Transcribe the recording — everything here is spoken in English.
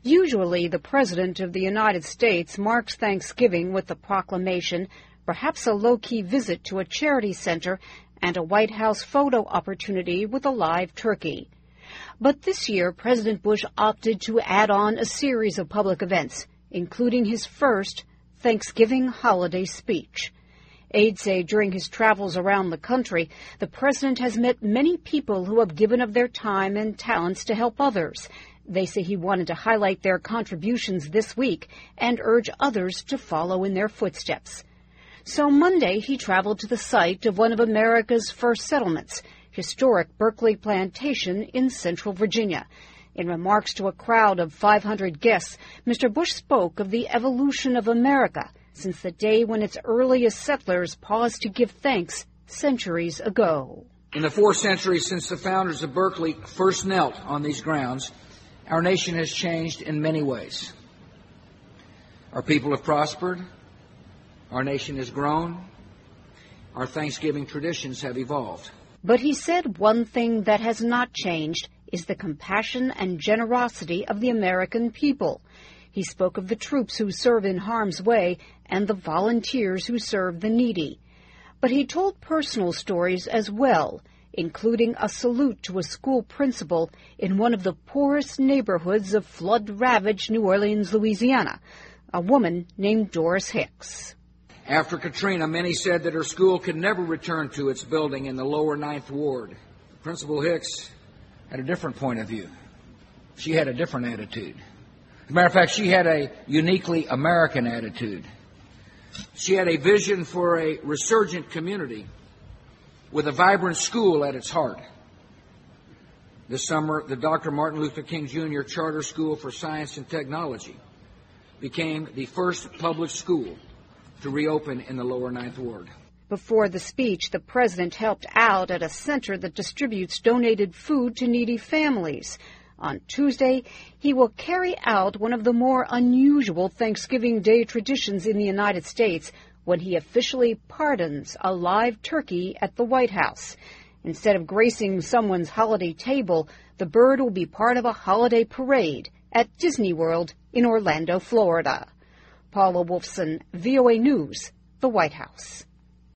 Usually, the President of the United States marks Thanksgiving with the proclamation, perhaps a low-key visit to a charity center, and a White House photo opportunity with a live turkey. But this year, President Bush opted to add on a series of public events, including his first Thanksgiving holiday speech. Aides say during his travels around the country, the president has met many people who have given of their time and talents to help others. They say he wanted to highlight their contributions this week and urge others to follow in their footsteps. So Monday, he traveled to the site of one of America's first settlements, historic Berkeley Plantation in central Virginia. In remarks to a crowd of 500 guests, Mr. Bush spoke of the evolution of America since the day when its earliest settlers paused to give thanks centuries ago. In the 4 centuries since the founders of Berkeley first knelt on these grounds, our nation has changed in many ways. Our people have prospered. Our nation has grown. Our Thanksgiving traditions have evolved. But he said one thing that has not changed is the compassion and generosity of the American people. He spoke of the troops who serve in harm's way and the volunteers who serve the needy. But he told personal stories as well, including a salute to a school principal in one of the poorest neighborhoods of flood-ravaged New Orleans, Louisiana, a woman named Doris Hicks. After Katrina, many said that her school could never return to its building in the lower 9th Ward. Principal Hicks had a different point of view. She had a different attitude. As a matter of fact, she had a uniquely American attitude. She had a vision for a resurgent community with a vibrant school at its heart. This summer, the Dr. Martin Luther King Jr. Charter School for Science and Technology became the first public school to reopen in the lower 9th Ward. Before the speech, the president helped out at a center that distributes donated food to needy families. On Tuesday, he will carry out one of the more unusual Thanksgiving Day traditions in the United States when he officially pardons a live turkey at the White House. Instead of gracing someone's holiday table, the bird will be part of a holiday parade at Disney World in Orlando, Florida. Paula Wolfson, VOA News, the White House.